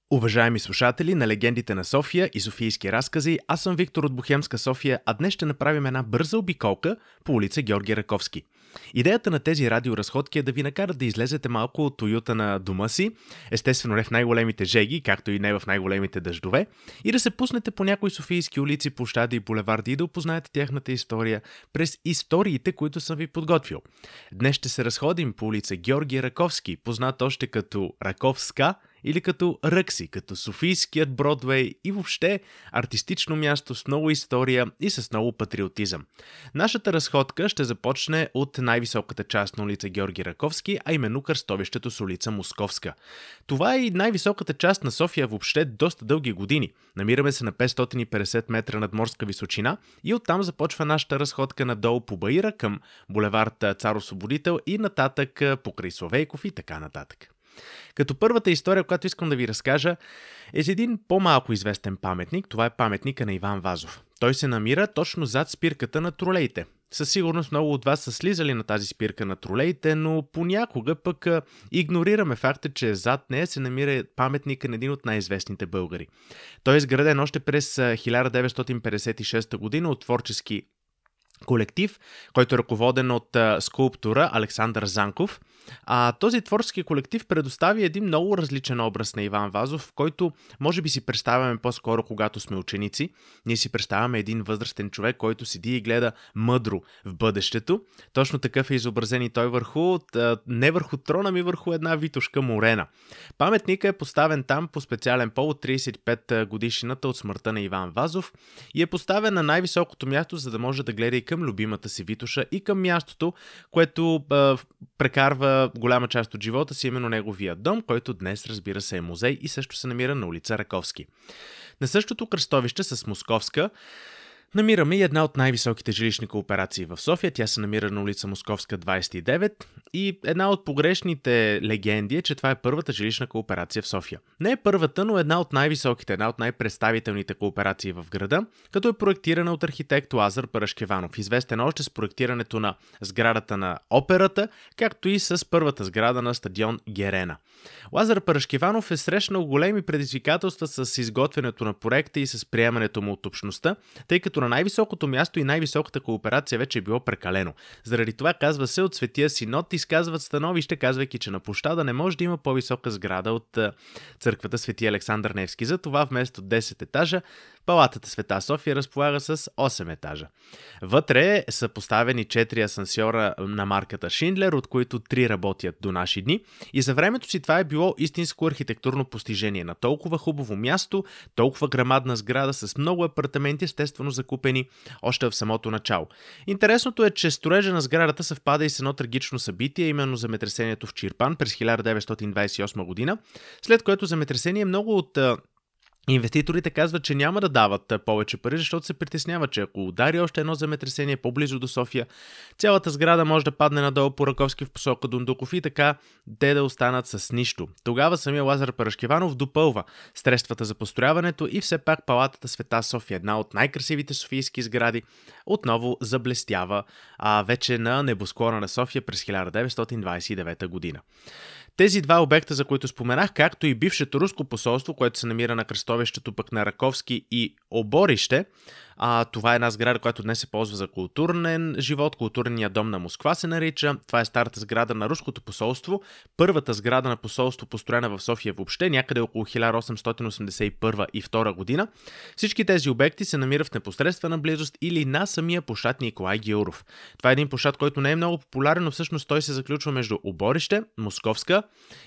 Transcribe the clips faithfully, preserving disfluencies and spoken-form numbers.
Уважаеми слушатели на Легендите на София и Софийски разкази, аз съм Виктор от Бохемска София, а днес ще направим една бърза обиколка по улица Георги Раковски. Идеята на тези радиоразходки е да ви накарат да излезете малко от уюта на дома си, естествено не в най-големите жеги, както и не в най-големите дъждове, и да се пуснете по някои софийски улици, площади и булеварди и да опознаете тяхната история през историите, които съм ви подготвил. Днес ще се разходим по улица Георги Раковски, познат още като Раковска, или като Ръкси, като Софийският Бродвей и въобще артистично място с много история и с много патриотизъм. Нашата разходка ще започне от най-високата част на улица Георги Раковски, а именно кръстовището с улица Московска. Това е и най-високата част на София въобще доста дълги години. Намираме се на петстотин и петдесет метра надморска височина и оттам започва нашата разходка надолу по Баира към булевард Цар Освободител и нататък покрай Славейков и така нататък. Като първата история, която искам да ви разкажа, е за един по-малко известен паметник. Това е паметника на Иван Вазов. Той се намира точно зад спирката на тролеите. Със сигурност много от вас са слизали на тази спирка на тролеите, но понякога пък а, игнорираме факта, че зад нея се намира паметника на един от най-известните българи. Той е изграден още през хиляда деветстотин петдесет и шеста година от творчески колектив, който е ръководен от а, скулптора Александър Занков. А този творчески колектив предостави един много различен образ на Иван Вазов, в който може би си представяме по-скоро, когато сме ученици. Ние си представяме един възрастен човек, който седи и гледа мъдро в бъдещето. Точно такъв е изобразен и той върху, не върху трона, ми върху една витушка морена. Паметникът е поставен там по специален повод тридесет и пет годишнината от смъртта на Иван Вазов и е поставен на най-високото място, за да може да гледа и към любимата си витуша и към мястото, което е, прекарва голяма част от живота си, именно неговия дом, който днес, разбира се, е музей и също се намира на улица Раковски. На същото кръстовище с Московска намираме и една от най-високите жилищни кооперации в София. Тя се намира на улица Московска двадесет и девет и една от погрешните легенди е, че това е първата жилищна кооперация в София. Не е първата, но една от най-високите, една от най-представителните кооперации в града, като е проектирана от архитект Лазар Парашкеванов, известен още с проектирането на сградата на операта, както и с първата сграда на стадион Герена. Лазар Парашкеванов е срещнал големи предизвикателства с изготвянето на проекта и с приемането му от общността, тъй като на най-високото място и най-високата кооперация вече е било прекалено. Заради това, казва се, от Светия Синод изказват становище, казвайки, че на площада не може да има по-висока сграда от църквата Свети Александър Невски. Затова вместо десет етажа, палатата Света София разполага с осем етажа. Вътре са поставени четири асансьора на марката Шиндлер, от които три работят до наши дни. И за времето си това е било истинско архитектурно постижение. На толкова хубаво място, толкова грамадна сграда с много апартаменти, естествено закупени още в самото начало. Интересното е, че строежа на сградата съвпада и с едно трагично събитие, именно земетресението в Чирпан през хиляда деветстотин двадесет и осма година, след което земетресение много от инвеститорите казват, че няма да дават повече пари, защото се притесняват, че ако удари още едно земетресение по-близо до София, цялата сграда може да падне надолу по Раковски в посока Дондуков и така те да останат с нищо. Тогава самия Лазар Парашкеванов допълва средствата за построяването и все пак палатата Света София, една от най-красивите софийски сгради, отново заблестява а, вече на небосклона на София през хиляда деветстотин двадесет и девета година. Тези два обекта, за които споменах, както и бившето руско посолство, което се намира на кръстовището пък на Раковски и Оборище, а, това е една сграда, която днес се ползва за културен живот. Културният дом на Москва се нарича. Това е старата сграда на руското посолство. Първата сграда на посолство, построена в София въобще, някъде около хиляда осемстотин осемдесет и първа и втора година. Всички тези обекти се намират в непосредствена близост или на самия площад Николай Гяуров. Това е един площад, който не е много популярен, но всъщност той се заключва между Оборище, Московска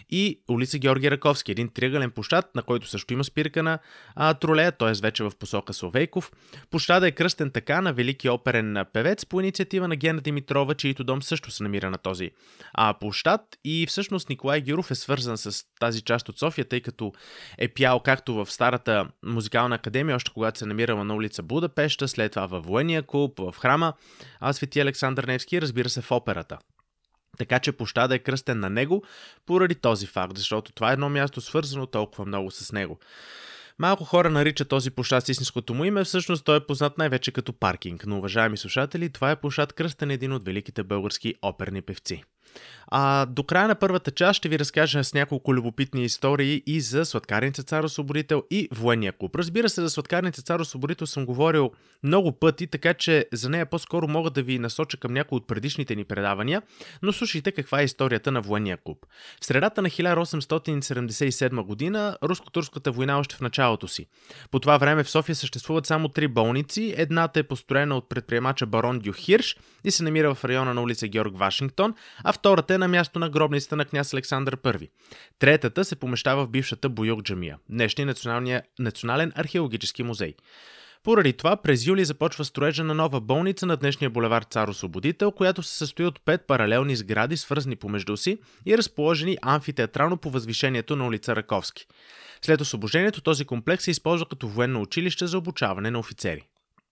и улица Георги Раковски. Един триъгълен площад, на който също има спирка на а, тролея, т.е. вече в посока Славейков. Площада е кръстен така на велики оперен певец по инициатива на Гена Димитрова, чието дом също се намира на този а, площад. И всъщност Николай Гяуров е свързан с тази част от София, тъй като е пял както в старата музикална академия, още когато се намирала на улица Будапеща, след това във военния клуб, в храма а Свети Александър Невски, разбира се, в операта. Така че площада е кръстен на него поради този факт, защото това е едно място свързано толкова много с него. Малко хора наричат този площад с истинското му име, всъщност той е познат най-вече като паркинг, но, уважаеми слушатели, това е площад кръстен един от великите български оперни певци. А до края на първата част ще ви разкажа с няколко любопитни истории и за Сладкарница Цар Освободител и Военния клуб. Разбира се, за Сладкарница Цар Освободител съм говорил много пъти, така че за нея по-скоро мога да ви насоча към някои от предишните ни предавания, но слушайте каква е историята на Военния клуб. В средата на хиляда осемстотин седемдесет и седма година руско-турската война още в началото си. По това време в София съществуват само три болници. Едната е построена от предприемача барон Дю Хирш и се намира в района на улица Георг Вашингтон, а втората е на място на гробницата на княз Александър Първи. Третата се помещава в бившата Буюк джамия, днешния национален археологически музей. Поради това през юли започва строежа на нова болница на днешния булевард Цар Освободител, която се състои от пет паралелни сгради, свързани помежду си и разположени амфитеатрално по възвишението на улица Раковски. След освобождението този комплекс се използва като военно училище за обучаване на офицери.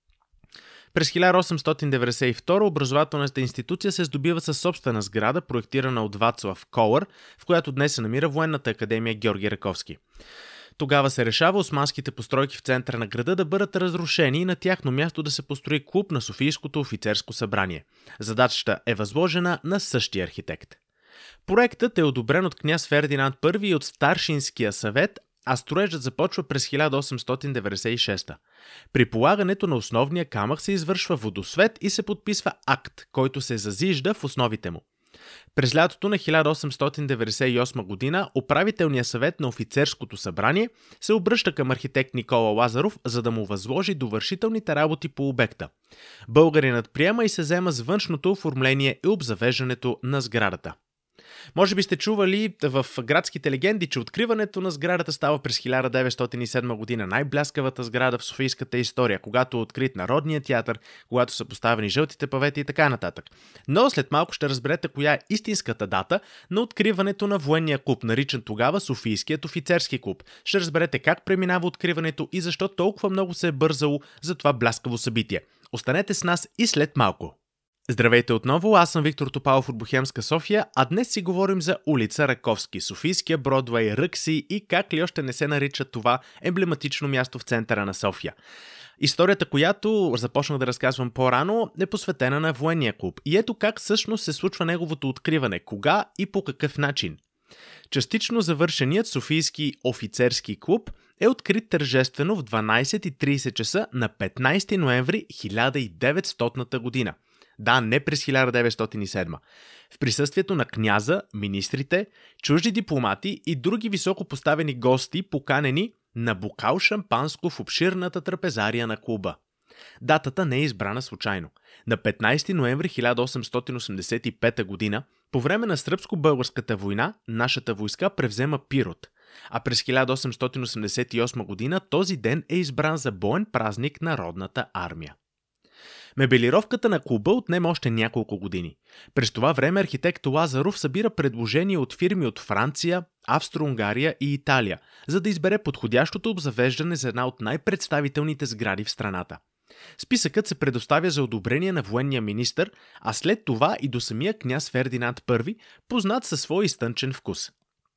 През хиляда осемстотин деветдесет и втора образователната институция се здобива със собствена сграда, проектирана от Вацлав Колър, в която днес се намира Военната академия Георги Раковски. Тогава се решава османските постройки в центъра на града да бъдат разрушени и на тяхно място да се построи клуб на Софийското офицерско събрание. Задачата е възложена на същия архитект. Проектът е одобрен от княз Фердинанд Първи и от Старшинския съвет, а строежът започва през хиляда осемстотин деветдесет и шеста. При полагането на основния камък се извършва водосвет и се подписва акт, който се зазижда в основите му. През лятото на хиляда осемстотин деветдесет и осма година управителният съвет на офицерското събрание се обръща към архитект Никола Лазаров, за да му възложи довършителните работи по обекта. Българинът приема и се заема с външното оформление и обзавеждането на сградата. Може би сте чували в градските легенди, че откриването на сградата става през хиляда деветстотин и седма година, най-бляскавата сграда в софийската история, когато е открит Народният театър, когато са поставени жълтите павети и така нататък. Но след малко ще разберете коя е истинската дата на откриването на Военния клуб, наричан тогава Софийският офицерски клуб. Ще разберете как преминава откриването и защо толкова много се е бързало за това бляскаво събитие. Останете с нас и след малко. Здравейте отново, аз съм Виктор Топалов от Бохемска София, а днес си говорим за улица Раковски, Софийския Бродвей, Ръкси и как ли още не се нарича това емблематично място в центъра на София. Историята, която започнах да разказвам по-рано, е посветена на Военния клуб. И ето как всъщност се случва неговото откриване, кога и по какъв начин. Частично завършеният Софийски офицерски клуб е открит тържествено в дванайсет и трийсет часа на петнайсети ноември хиляда и деветстотна година. Да, не през хиляда деветстотин и седма. В присъствието на княза, министрите, чужди дипломати и други високо поставени гости, поканени на бокал шампанско в обширната трапезария на клуба. Датата не е избрана случайно. На петнайсети ноември хиляда осемстотин осемдесет и пета година, по време на Сръбско-българската война, нашата войска превзема Пирот. А през хиляда осемстотин осемдесет и осма година този ден е избран за боен празник на Народната армия. Мебелировката на клуба отнема още няколко години. През това време архитект Лазаров събира предложения от фирми от Франция, Австро-Унгария и Италия, за да избере подходящото обзавеждане за една от най-представителните сгради в страната. Списъкът се предоставя за одобрение на военния министър, а след това и до самия княз Фердинанд Първи, познат със своя изтънчен вкус.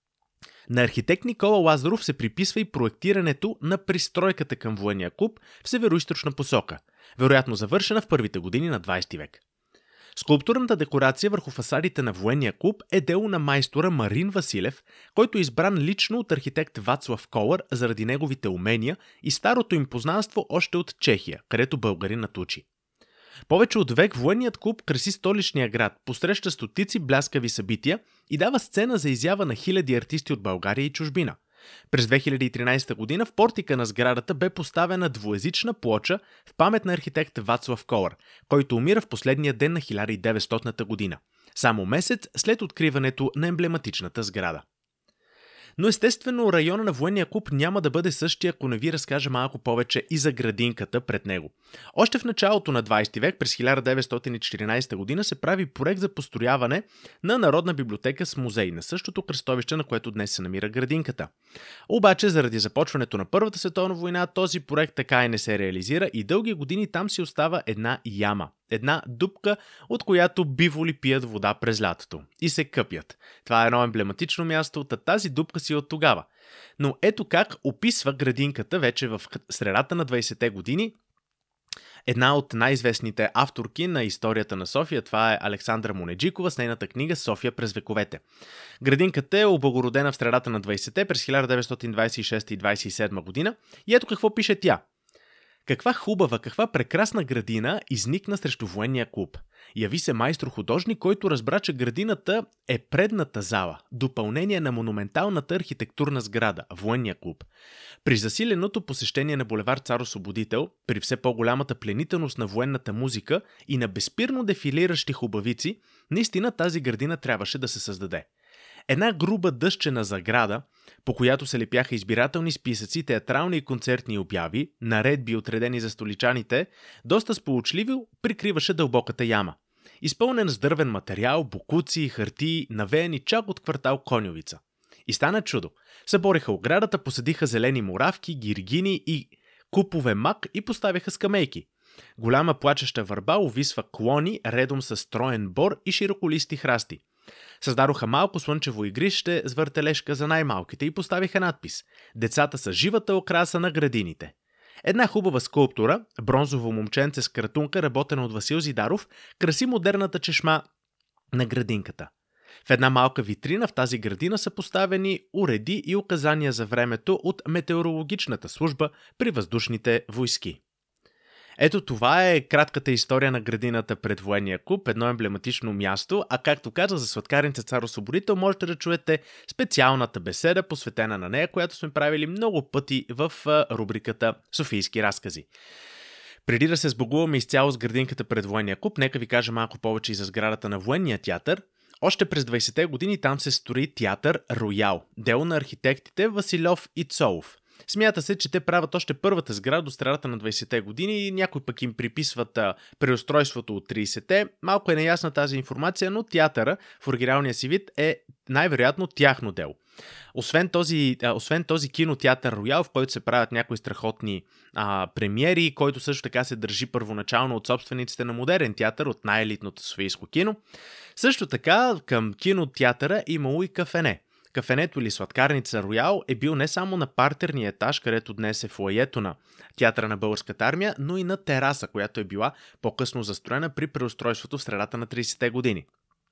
На архитект Никола Лазаров се приписва и проектирането на пристройката към Военния клуб в североизточна посока, вероятно завършена в първите години на двайсети век. Скулптурната декорация върху фасадите на Военния клуб е дело на майстора Марин Василев, който е избран лично от архитект Вацлав Колър заради неговите умения и старото им познанство още от Чехия, където българинът учи. Повече от век Военният клуб краси столичния град, посреща стотици бляскави събития и дава сцена за изява на хиляди артисти от България и чужбина. През две хиляди и тринайсета година в портика на сградата бе поставена двуезична плоча в памет на архитект Вацлав Колър, който умира в последния ден на хиляда и деветстотна година, само месец след откриването на емблематичната сграда. Но естествено района на Военния клуб няма да бъде същия, ако не ви разкажа малко повече и за градинката пред него. Още в началото на двайсети век, през хиляда деветстотин и четиринайсета година, се прави проект за построяване на Народна библиотека с музей на същото кръстовище, на което днес се намира градинката. Обаче, заради започването на Първата световна война, този проект така и не се реализира и дълги години там си остава една яма. Една дупка, от която биволи пият вода през лятото и се къпят. Това е едно емблематично място, та тази дупка си от тогава. Но ето как описва градинката вече в средата на двайсетте години Една от най-известните авторки на историята на София, това е Александра Монеджикова с нейната книга "София през вековете". Градинката е облагородена в средата на двайсетте през хиляда деветстотин двайсет и шеста и двайсет и седма година и ето какво пише тя. Каква хубава, каква прекрасна градина изникна срещу военния клуб. Яви се майстор-художник, който разбра, че градината е предната зала, допълнение на монументалната архитектурна сграда, военния клуб. При засиленото посещение на булевар Цар Освободител, при все по-голямата пленителност на военната музика и на безспирно дефилиращи хубавици, наистина тази градина трябваше да се създаде. Една груба дъщена заграда, по която се лепяха избирателни списъци, театрални и концертни обяви, наредби отредени за столичаните, доста сполучливо прикриваше дълбоката яма. Изпълнен с дървен материал, бокуци, хартии, навеяни чак от квартал Коньовица. И стана чудо. Събориха оградата, посадиха зелени муравки, гиргини и купове мак и поставяха скамейки. Голяма плачеща върба увисва клони, редом с строен бор и широколисти храсти. Създадоха малко слънчево игрище с въртележка за най-малките и поставиха надпис "Децата са живата окраса на градините". Една хубава скулптура, бронзово момченце с кратунка, работена от Васил Зидаров, краси модерната чешма на градинката. В една малка витрина в тази градина са поставени уреди и указания за времето от метеорологичната служба при въздушните войски. Ето това е кратката история на градината пред военния клуб, едно емблематично място, а както каза за сладкарница Цар Освободител, можете да чуете специалната беседа, посветена на нея, която сме правили много пъти в рубриката "Софийски разкази". Преди да се сбогуваме изцяло с градинката пред военния клуб, нека ви кажа малко повече и за сградата на военния театър. Още през двайсетте години там се строи театър "Роял", дело на архитектите Василев и Цолов. Смята се, че те правят още първата сграда до средата на двайсетте години и някой пък им приписват а, преустройството от трийсетте. Малко е неясна тази информация, но театъра в оригиналния си вид е най-вероятно тяхно дело. Освен този, а, освен този кинотеатър "Роял", в който се правят някои страхотни а, премиери, който също така се държи първоначално от собствениците на модерен театър, от най-елитното софийско кино, също така към кинотеатъра имало и кафене. Кафенето или сладкарница "Роял" е бил не само на партерния етаж, където днес е фоайето на театъра на Българската армия, но и на тераса, която е била по-късно застроена при преустройството в средата на трийсетте години.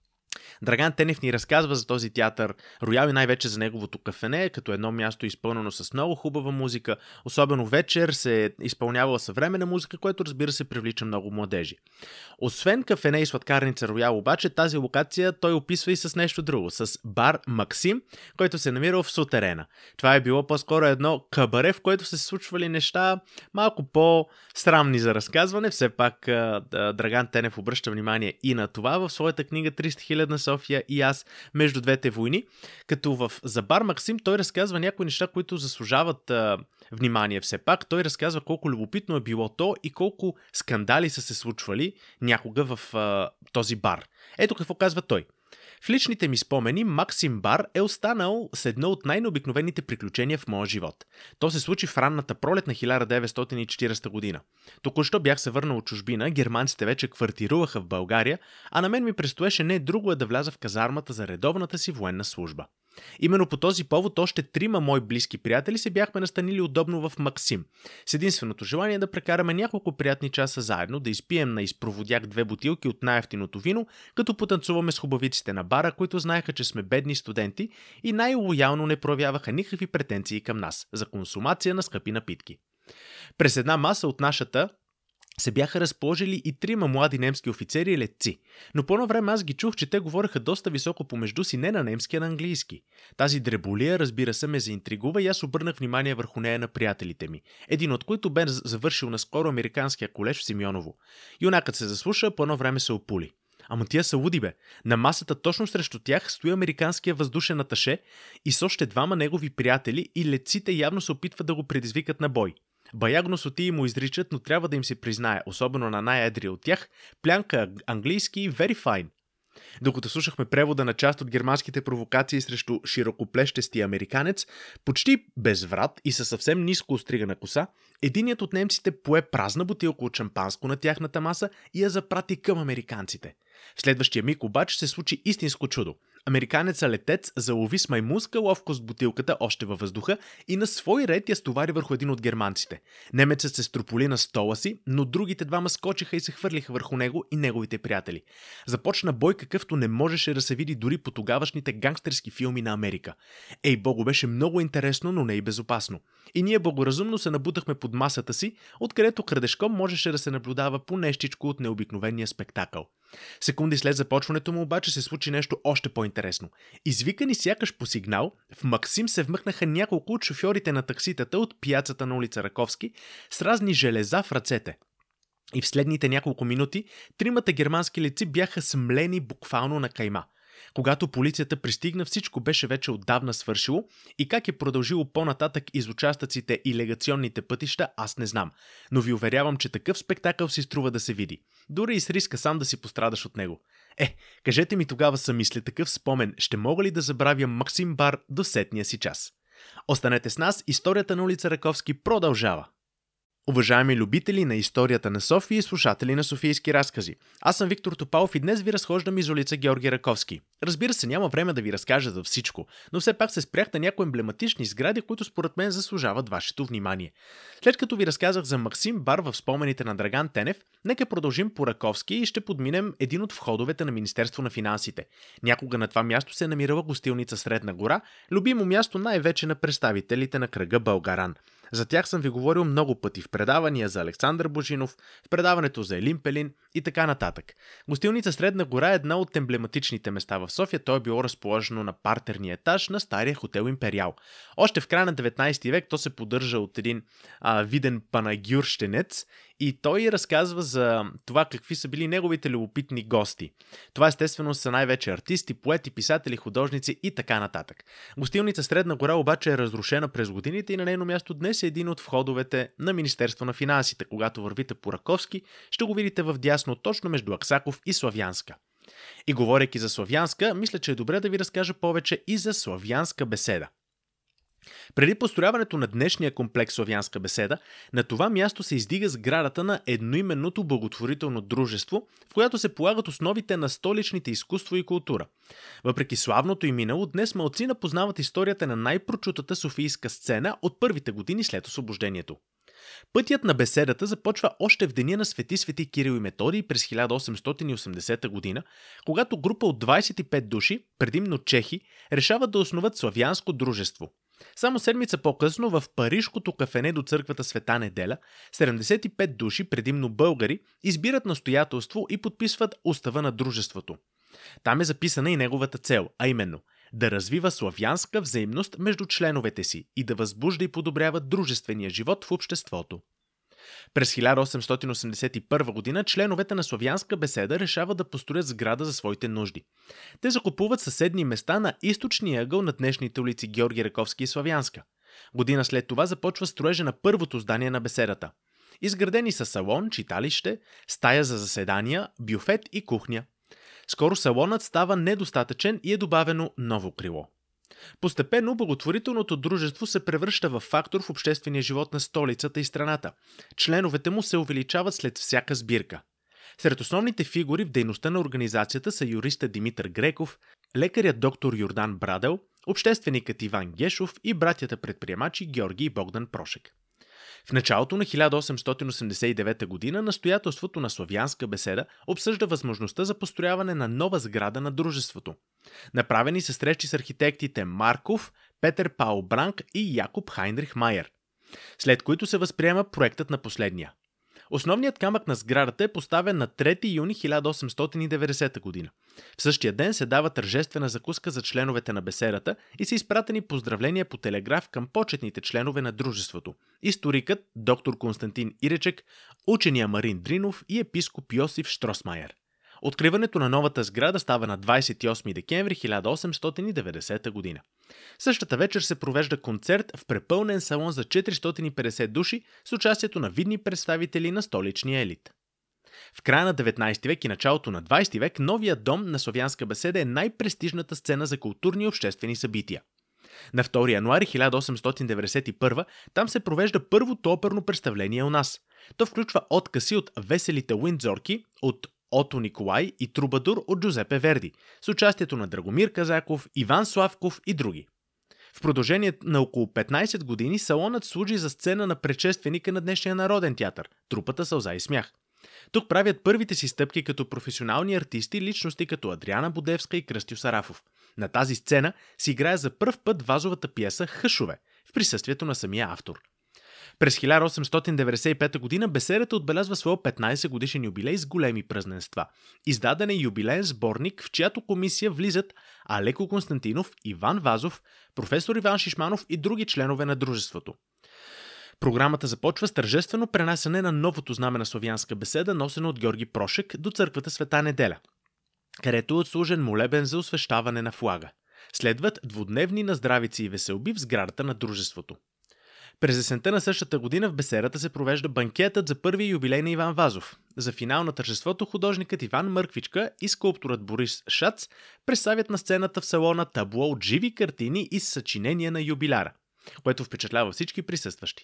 Драган Тенев ни разказва за този театър "Роял" и най-вече за неговото кафене, като едно място изпълнено с много хубава музика, особено вечер се е изпълнявала съвременна музика, което разбира се привлича много младежи. Освен кафене и сладкарница "Роял", обаче тази локация той описва и с нещо друго, с бар "Максим", който се намира в сутерена. Това е било по-скоро едно кабаре, в което се случвали неща малко по-срамни за разказване. Все пак Драган Тенев обръща внимание и на това в своята книга "триста хиляди на София и аз между двете войни", като в за бар "Максим" той разказва някои неща, които заслужават а, внимание все пак. Той разказва колко любопитно е било то и колко скандали са се случвали някога в а, този бар. Ето какво казва той. В личните ми спомени Максим бар е останал с едно от най-необикновените приключения в моя живот. То се случи в ранната пролет на хиляда деветстотин и четиридесета година. Току-що бях се върнал от чужбина, германците вече квартируваха в България, а на мен ми предстоеше не друго е да вляза в казармата за редовната си военна служба. Именно по този повод още трима мои близки приятели се бяхме настанили удобно в Максим, с единственото желание да прекараме няколко приятни часа заедно, да изпием на изпроводяк две бутилки от най-евтиното вино, като потанцуваме с хубавиците на бара, които знаеха, че сме бедни студенти и най-лоялно не проявяваха никакви претенции към нас за консумация на скъпи напитки. През една маса от нашата се бяха разположили и трима млади немски офицери и летци, но по едно време аз ги чух, че те говореха доста високо помежду си не на немски, а на английски. Тази дреболия, разбира се, ме заинтригува и аз обърнах внимание върху нея на приятелите ми, един от които бе завършил наскоро американския колеж в Симеоново. Юнакът се заслуша, по едно време се опули. Ама тия са луди, бе. На масата точно срещу тях стои американския въздушен аташе и с още двама негови приятели и летците явно се опитват да го предизвикат на бой. Баягно сотии му изричат, но трябва да им се признае, особено на най-едрия от тях, плянка английски very fine. Докато слушахме превода на част от германските провокации срещу широкоплещестия американец, почти без врат и със съвсем ниско остригана коса, единият от немците пое празна бутилка от шампанско на тяхната маса и я запрати към американците. В следващия миг обаче се случи истинско чудо. Американеца летец залови с маймунска ловкост бутилката още във въздуха и на свой ред я стовари върху един от германците. Немецът се строполи на стола си, но другите двама скочиха и се хвърлиха върху него и неговите приятели. Започна бой, какъвто не можеше да се види дори по тогавашните гангстерски филми на Америка. Ей, богу, беше много интересно, но не и безопасно. И ние благоразумно се набутахме под масата си, откъдето крадешком можеше да се наблюдава по нещичко от необикновения спектакъл. Секунди след започването му обаче се случи нещо още по-интересно. Извикани сякаш по сигнал, в Максим се вмъкнаха няколко от шофьорите на такситата от пияцата на улица Раковски с разни железа в ръцете. И в следните няколко минути тримата германски летци бяха смлени буквално на кайма. Когато полицията пристигна, всичко беше вече отдавна свършило и как е продължило по-нататък из участъците и легационните пътища, аз не знам. Но ви уверявам, че такъв спектакъл си струва да се види. Дори и с риска сам да си пострадаш от него. Е, кажете ми тогава сами, след такъв спомен, ще мога ли да забравя Максим Бар до сетния си час? Останете с нас, историята на улица Раковски продължава. Уважаеми любители на историята на София и слушатели на Софийски разкази, аз съм Виктор Топалов и днес ви разхождам из улица Георги Раковски. Разбира се, няма време да ви разкажа за всичко, но все пак се спрях на някои емблематични сгради, които според мен заслужават вашето внимание. След като ви разказах за Максим Бар в спомените на Драган Тенев, нека продължим по Раковски и ще подминем един от входовете на Министерство на финансите. Някога на това място се намирала гостилница Средна гора, любимо място най-вече на представителите на кръга Българан. За тях съм ви говорил много пъти в предавания за Александър Божинов, в предаването за Елин Пелин и така нататък. Гостилница Средна гора е една от емблематичните места в София. То е било разположено на партерния етаж на стария хотел Империал. Още в края на деветнайсети век то се поддържа от един а, виден панагюрщенец и той разказва за това какви са били неговите любопитни гости. Това естествено са най-вече артисти, поети, писатели, художници и така нататък. Гостилница Средна гора обаче е разрушена през годините и на нейно място днес е един от входовете на Министерство на финансите. Когато вървите по Раковски, ще го видите в дясно, точно между Аксаков и Славянска. И говорейки за Славянска, мисля, че е добре да ви разкажа повече и за Славянска беседа. Преди построяването на днешния комплекс Славянска беседа, на това място се издига сградата на едноименното благотворително дружество, в която се полагат основите на столичните изкуство и култура. Въпреки славното и минало, днес малцина познават историята на най-прочутата софийска сцена от първите години след освобождението. Пътят на беседата започва още в деня на Свети Свети Кирил и Методий през хиляда осемстотин и осемдесета година, когато група от двайсет и пет души, предимно чехи, решават да основат славянско дружество. Само седмица по-късно в парижкото кафене до църквата Света Неделя седемдесет и пет души, предимно българи, избират настоятелство и подписват устава на дружеството. Там е записана и неговата цел, а именно да развива славянска взаимност между членовете си и да възбужда и подобрява дружествения живот в обществото. През хиляда осемстотин осемдесет и първа година членовете на Славянска беседа решават да построят сграда за своите нужди. Те закупуват съседни места на източния ъгъл на днешните улици Георги Раковски и Славянска. Година след това започва строежа на първото здание на беседата. Изградени са салон, читалище, стая за заседания, бюфет и кухня. Скоро салонът става недостатъчен и е добавено ново крило. Постепенно благотворителното дружество се превръща в фактор в обществения живот на столицата и страната. Членовете му се увеличават след всяка сбирка. Сред основните фигури в дейността на организацията са юриста Димитър Греков, лекарят доктор Йордан Брадел, общественикът Иван Гешов и братята предприемачи Георги и Богдан Прошек. В началото на хиляда осемстотин осемдесет и девета година настоятелството на Славянска беседа обсъжда възможността за построяване на нова сграда на дружеството. Направени са срещи с архитектите Марков, Петър Паул Бранк и Якоб Хайнрих Майер, след които се възприема проектът на последния. Основният камък на сградата е поставен на трети юни хиляда осемстотин и деветдесета година. В същия ден се дава тържествена закуска за членовете на беседата и са изпратени поздравления по телеграф към почетните членове на дружеството – историкът доктор Константин Иречек, учения Марин Дринов и епископ Йосиф Штросмайер. Откриването на новата сграда става на двайсет и осми декември хиляда осемстотин и деветдесета година. Същата вечер се провежда концерт в препълнен салон за четиристотин и петдесет души с участието на видни представители на столичния елит. В края на деветнайсети век и началото на двайсети век новият дом на Славянска беседа е най-престижната сцена за културни и обществени събития. На втори януари хиляда осемстотин деветдесет и първа там се провежда първото оперно представление у нас. То включва откъси от Веселите Уиндзорки, от Ото Николай и Трубадур от Джузепе Верди, с участието на Драгомир Казаков, Иван Славков и други. В продължение на около петнайсет години салонът служи за сцена на предшественика на днешния Народен театър – трупата Сълза и смях. Тук правят първите си стъпки като професионални артисти личности като Адриана Будевска и Кръстю Сарафов. На тази сцена си играе за пръв път вазовата пиеса «Хъшове» в присъствието на самия автор. През хиляда осемстотин деветдесет и пета година беседата отбелязва своя петнайсет годишен юбилей с големи празненства. Издаден е юбилеен сборник, в чиято комисия влизат Алеко Константинов, Иван Вазов, професор Иван Шишманов и други членове на дружеството. Програмата започва с тържествено пренасяне на новото знаме на славянска беседа, носено от Георги Прошек до църквата Света Неделя, където е отслужен молебен за освещаване на флага. Следват двудневни наздравици и веселби в сградата на дружеството. През есента на същата година в беседата се провежда банкетът за първия юбилей на Иван Вазов. За финал на тържеството художникът Иван Мърквичка и скулпторът Борис Шац представят на сцената в салона табло от живи картини и съчинения на юбиляра, което впечатлява всички присъстващи.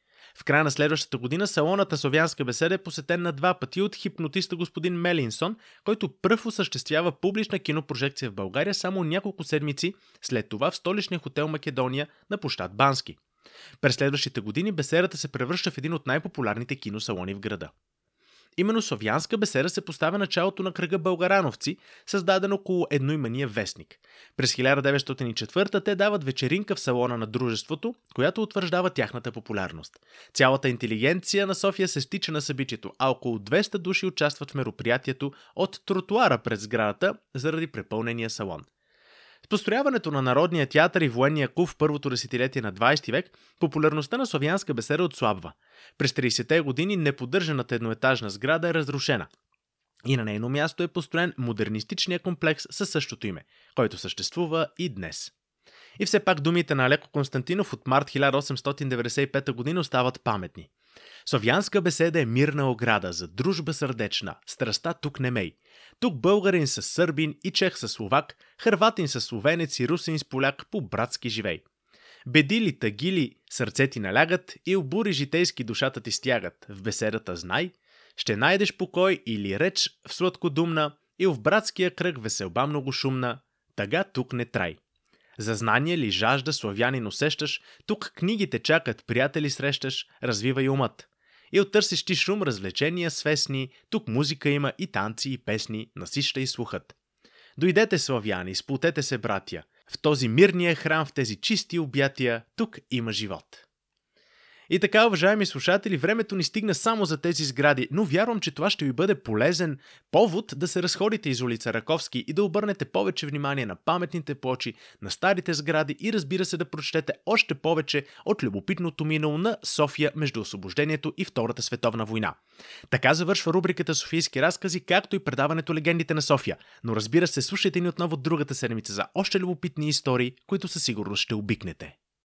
В края на следващата година салонът на славянска беседа е посетен на два пъти от хипнотиста господин Мелинсон, който пръв осъществява публична кинопрожекция в България само няколко седмици след това в столичния хотел Македония на площад Бански. През следващите години беседата се превръща в един от най-популярните киносалони в града. Именно славянска беседа се поставя началото на кръга Българановци, създаден около едноименния вестник. През хиляда деветстотин и четвърта те дават вечеринка в салона на дружеството, която утвърждава тяхната популярност. Цялата интелигенция на София се стича на събитието, а около двеста души участват в мероприятието от тротуара пред сградата заради препълнения салон. С построяването на Народния театър и военния клуб в първото десетилетие на двайсети век, популярността на славянска беседа отслабва. През трийсетте години неподдържаната едноетажна сграда е разрушена и на нейно място е построен модернистичния комплекс със същото име, който съществува и днес. И все пак думите на Алеко Константинов от март хиляда осемстотин деветдесет и пета година остават паметни. Славянска беседа е мирна ограда за дружба сърдечна, страста тук не мей. Тук българин с сърбин и чех с словак, хърватин с словенец и русин с поляк по-братски живей. Бедили, тагили, сърце ти налягат и обури житейски душата ти стягат. В беседата знай, ще найдеш покой или реч в сладкодумна и в братския кръг веселба много шумна, тъга тук не трай. За знание ли жажда славянин усещаш, тук книгите чакат, приятели срещаш, развивай умът. И оттърсиш ти шум, развлечения, свестни, тук музика има и танци и песни, насища и слухът. Дойдете, славяни, сплотете се, братя, в този мирния храм, в тези чисти обятия, тук има живот. И така, уважаеми слушатели, времето ни стигна само за тези сгради, но вярвам, че това ще ви бъде полезен повод да се разходите из улица Раковски и да обърнете повече внимание на паметните плочи, на старите сгради и разбира се да прочетете още повече от любопитното минало на София между освобождението и Втората световна война. Така завършва рубриката Софийски разкази, както и предаването Легендите на София. Но разбира се, слушайте ни отново другата седмица за още любопитни истории, които със сигурност ще обикнете.